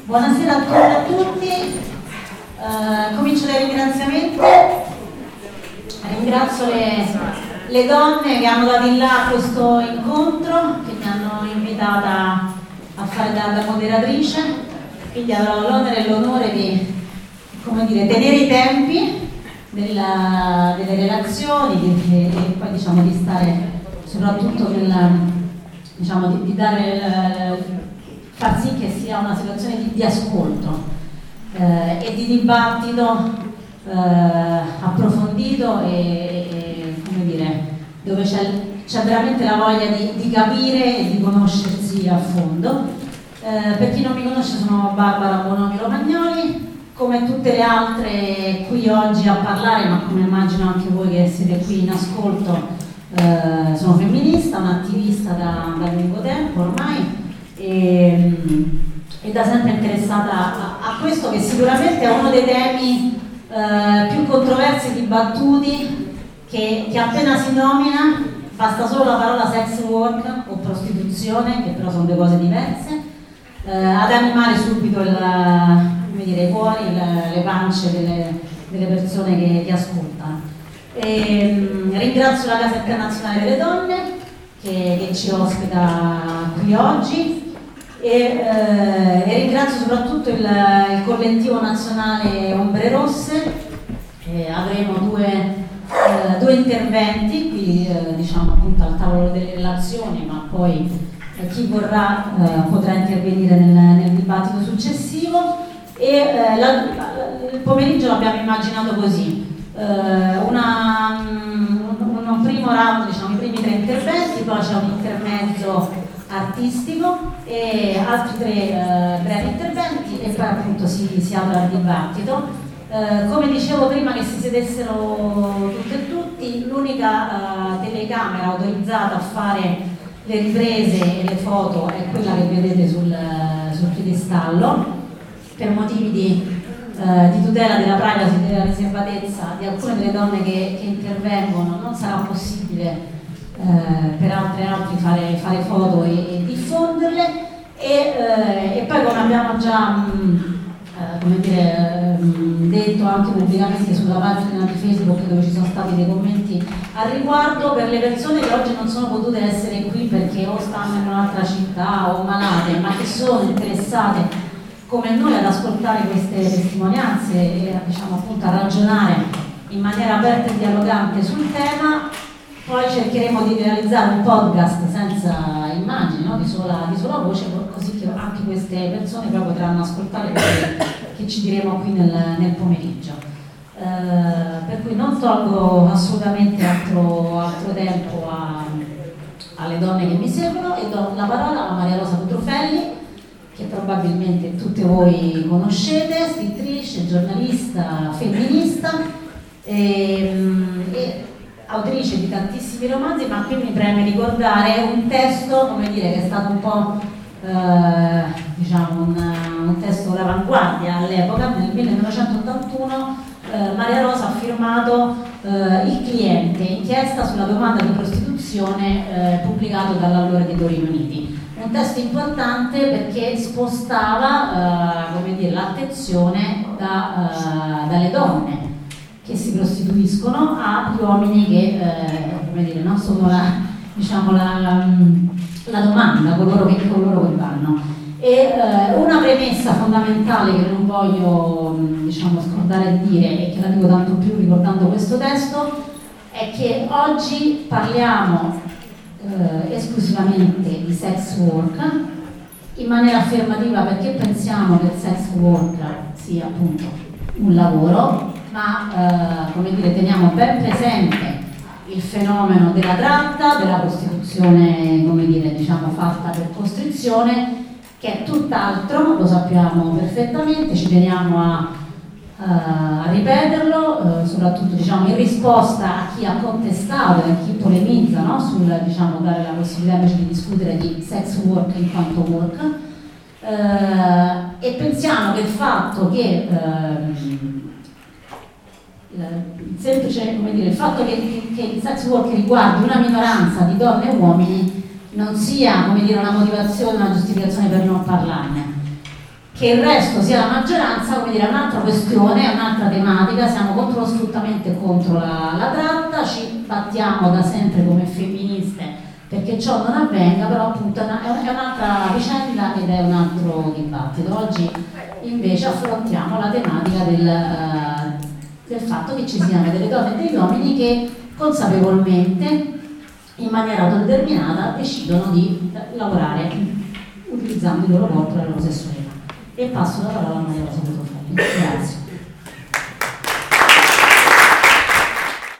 Buonasera a tutti e a tutti. Comincio dai ringraziamenti. Ringrazio le donne che hanno dato in là questo incontro, che mi hanno invitata a fare da moderatrice, quindi avrò l'onere e l'onore di, come dire, tenere i tempi delle relazioni e poi diciamo di stare soprattutto diciamo di far sì che sia una situazione di ascolto e di dibattito approfondito e come dire, dove c'è veramente la voglia di capire e di conoscersi a fondo. Per chi non mi conosce, sono Barbara Bonomi Romagnoli, come tutte le altre qui oggi a parlare, ma come immagino anche voi che siete qui in ascolto, sono femminista, un'attivista da lungo tempo ormai e da sempre interessata a questo, che sicuramente è uno dei temi più controversi e dibattuti, che appena si nomina basta solo la parola sex work o prostituzione, che però sono due cose diverse, ad animare subito i cuori, le pance delle persone che ascoltano. Ringrazio la Casa Internazionale delle Donne che ci ospita qui oggi e ringrazio soprattutto il collettivo nazionale Ombre Rosse. Avremo due interventi qui, diciamo appunto al tavolo delle relazioni, ma poi chi vorrà potrà intervenire nel dibattito successivo. Il pomeriggio l'abbiamo immaginato così: un primo round, diciamo i primi 3 interventi, poi c'è un intermezzo artistico e altri 3 brevi interventi e poi appunto si apre al dibattito. Come dicevo prima che si sedessero tutte e tutti, l'unica telecamera autorizzata a fare le riprese e le foto è quella che vedete sul piedistallo, per motivi di tutela della privacy e della riservatezza di alcune delle donne che intervengono. Non sarà possibile per altri fare foto e diffonderle e poi, come abbiamo già detto anche pubblicamente sulla pagina di Facebook, dove ci sono stati dei commenti al riguardo, per le persone che oggi non sono potute essere qui perché o stanno in un'altra città o malate, ma che sono interessate come noi ad ascoltare queste testimonianze e diciamo appunto a ragionare in maniera aperta e dialogante sul tema, poi cercheremo di realizzare un podcast senza immagini, no? di sola voce, così che anche queste persone poi potranno ascoltare quello che ci diremo qui nel pomeriggio. Per cui non tolgo assolutamente altro tempo alle donne che mi seguono e do la parola a Maria Rosa Putrufelli, che probabilmente tutte voi conoscete, scrittrice, giornalista, femminista e autrice di tantissimi romanzi, ma qui mi preme ricordare un testo, come dire, che è stato un po' un testo d'avanguardia all'epoca. Nel 1981 Maria Rosa ha firmato Il cliente, inchiesta sulla domanda di prostituzione, pubblicato dall'allora Editori Uniti. Un testo importante perché spostava l'attenzione dalle donne che si prostituiscono agli uomini che non sono la domanda, coloro che vanno. E una premessa fondamentale che non voglio scordare di dire, e che la dico tanto più ricordando questo testo, è che oggi parliamo esclusivamente di sex work in maniera affermativa, perché pensiamo che il sex work sia appunto un lavoro, ma teniamo ben presente il fenomeno della tratta, della prostituzione fatta per costrizione, che è tutt'altro, lo sappiamo perfettamente, ci teniamo a ripeterlo, soprattutto in risposta a chi ha contestato e a chi polemizza, no? sul dare la possibilità invece di discutere di sex work in quanto work, e pensiamo che il fatto che il fatto che il sex work riguardi una minoranza di donne e uomini non sia una motivazione, una giustificazione per non parlarne. Che il resto sia la maggioranza, come dire, è un'altra questione, è un'altra tematica, siamo contro lo sfruttamento e contro la tratta, ci battiamo da sempre come femministe perché ciò non avvenga, però appunto è un'altra vicenda ed è un altro dibattito. Oggi invece affrontiamo la tematica del fatto che ci siano delle donne e degli uomini che consapevolmente, in maniera autodeterminata, decidono di lavorare utilizzando il loro corpo e la loro sessualità. E passo la parola a Maria Rosa Butofani. Grazie.